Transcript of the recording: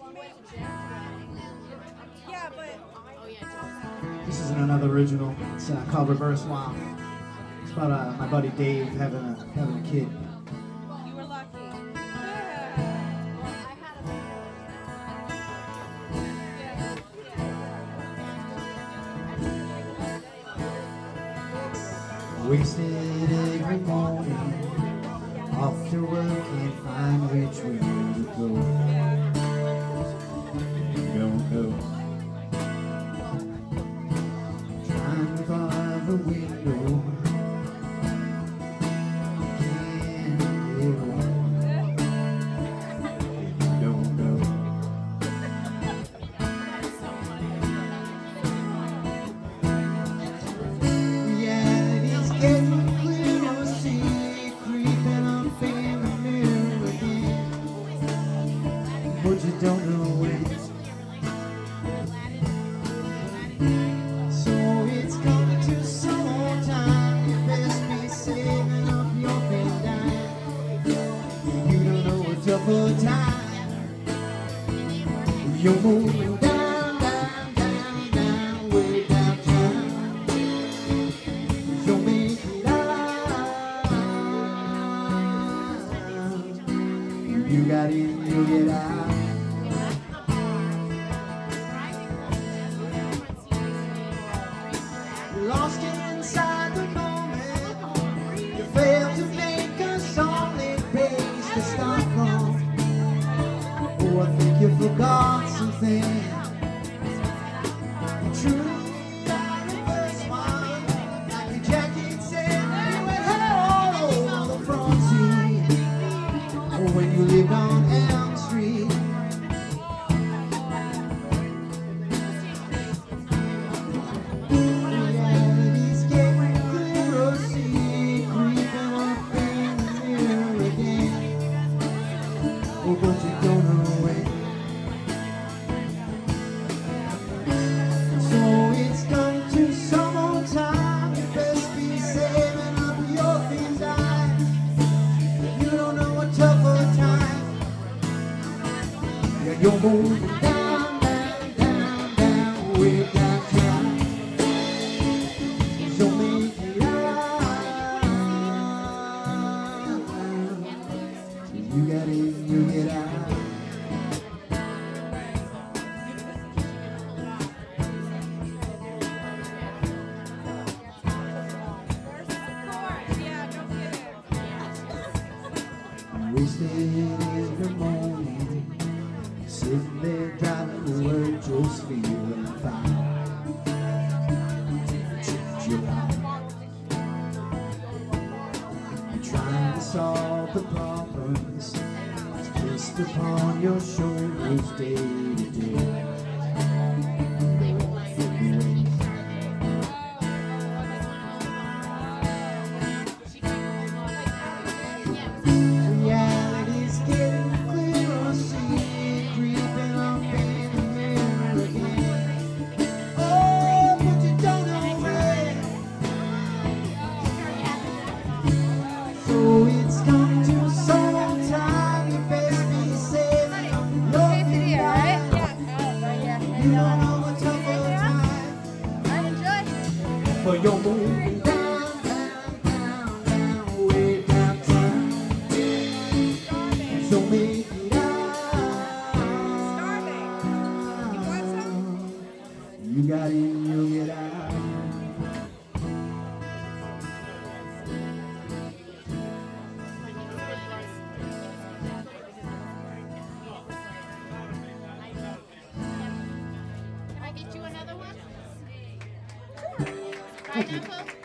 Yeah, but This isn't another original. It's called Reverse Wow. It's about my buddy Dave having a kid. you were lucky. Wasted every morning, off to work, can't find which way to go. Don't know. Trying to find the window, can't get on. Don't know. Reality's getting clearer, see creeping up in the mirror again, but you don't know when. So it's coming to some more time. You best be saving up your big dime. You don't know a tougher time. You're moving down, down, down, down, way downtown. You'll make it out. You got in, you'll get out. Lost inside the moment, you failed to make a solid base to start from. Oh, I think you forgot something. You truly are the first one, like your jacket said, you were all over the front seat. Oh, when you lived on Elm Street. Reality's getting clearer, see, creeping up in the mirror again. Oh, but you don't know when. So it's come to some more time. You best be saving up your thin time. You don't know a tougher time. Yeah, you're moving down, down, down, down, way downtown. So make it out. You got in, you get out. Wasted every morning, sitting there driving to work, just feeling fine. July, trying to solve the problems placed upon your shoulders day to day. Reality's getting clearer, see, creeping up in the mirror again. Oh, but you don't know when. So it's come to some time. You best be saving up your thin time. You don't know a tougher time. For your moving down, down, down, down, way downtown. So make it out. You got in, you get out. Can I get you another one? Pineapple?